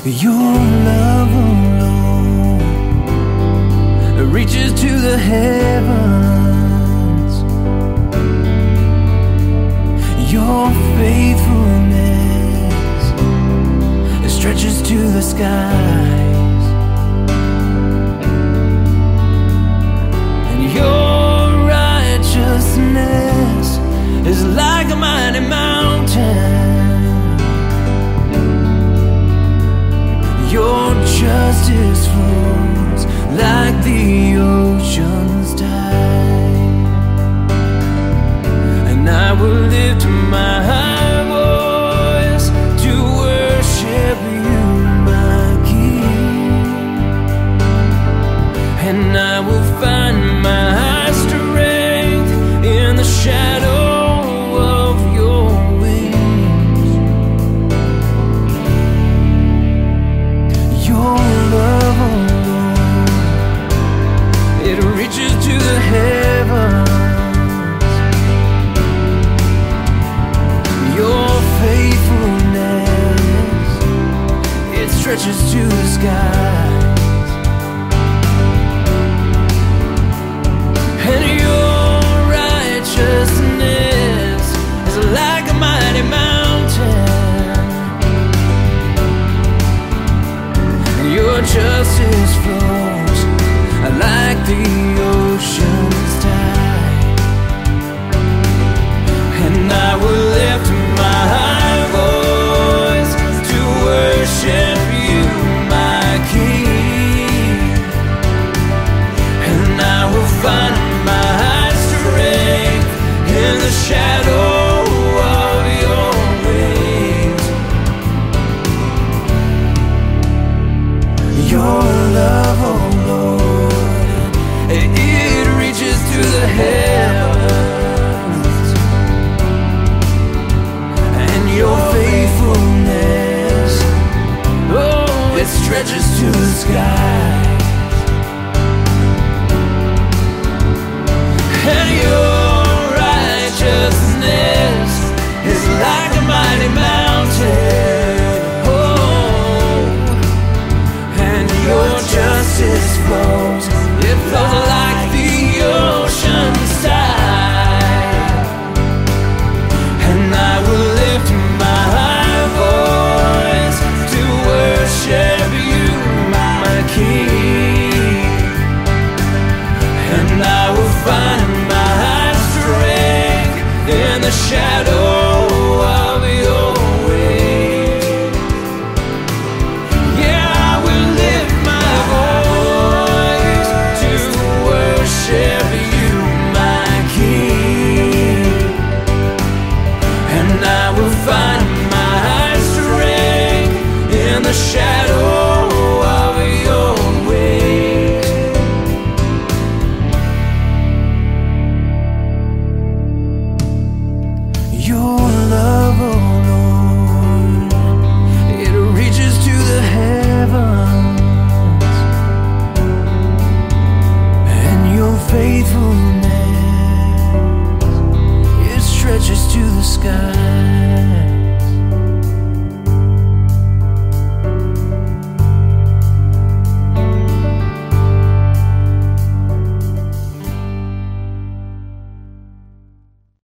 Your love alone reaches to the heavens. Your faithfulness stretches to the skies. And your righteousness is like a mighty mountain. Your justice flows like the ocean's tide. And I will lift my voice to worship you, my King. And I will find my strength in the shadow of your wings. Your love alone, it reaches to the heavens. Your faithfulness, it stretches to the skies. And your righteousness is like a mighty mountain. Your justice flows like the ocean's tide. And I will lift my voice to worship you, my King. And I will find my strength in the shadow of your wings. Your love, oh Lord, it reaches to the heavens. And your faithfulness, oh, it stretches to the skies. And your righteousness is like a mighty mountain. Oh, and your justice flows, it flows like the ocean's tide. And I will lift my voice to worship you, my King. And I will find my strength in the shadow